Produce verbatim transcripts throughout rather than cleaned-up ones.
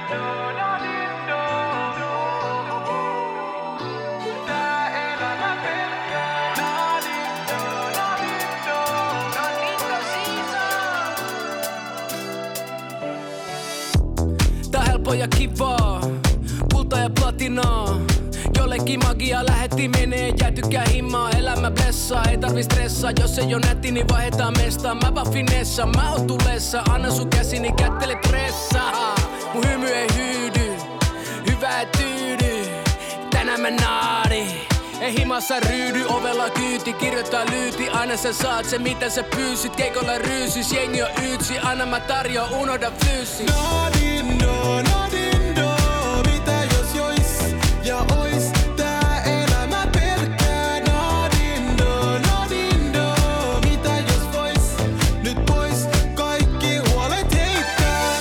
Tää helppo ja kivaa, kulta ja platinaa. Jollekin magia lähetti menee, jää tykkää himmaa. Elämä blessaa, ei tarvi stressaa. Jos ei oo nätti, niin vaihdetaan mestaa. Mä vaan finessa, mä oon tulessa. Anna sun käsini, kättele pressaa. Mun hymy ei hyydy, hyvä et tyydy. Tänään mä naadi, ei himassa ryydy. Ovella kyyti, kirjoittaa lyyti. Aina sä saat se mitä sä pyysit. Keikolla ryysys, jengi on yytsi. Aina mä tarjoan, unohda flyysi. Nadindo, nadindo, mitä jos jois ja ois tää elämä pelkkää. Nadindo, nadindo, mitä jos vois nyt pois kaikki huolet heittää.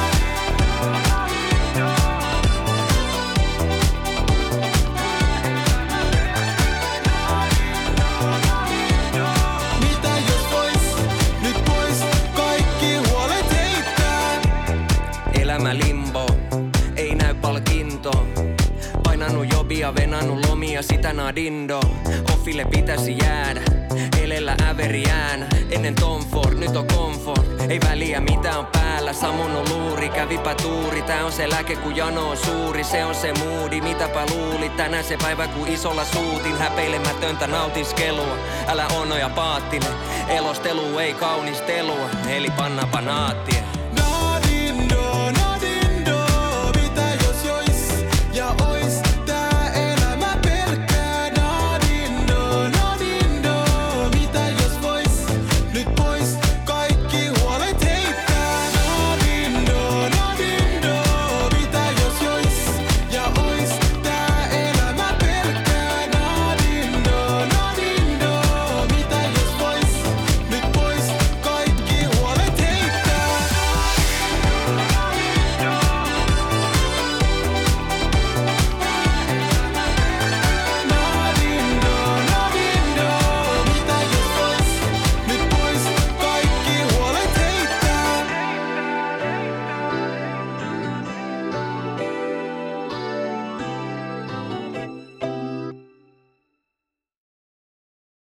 Mitä jos vois nyt pois kaikki huolet heittää. Elämä limbo, ei näy palkinto. Painanut jobia, venannut lomia, sitä nadindo. Offille pitäisi jäädä, elellä äveri äänä. Ennen Tom Ford, nyt on comfort. Ei väliä mitä on päällä, sammunut luuri, kävipä tuuri. Tää on se lääke kun jano on suuri, se on se moodi, mitäpä luulit. Tänään se päivä kun isolla suutin, häpeilemätöntä nautiskelua. Älä ono ja paattinen, elostelu ei kaunistelua, eli panna panaattia.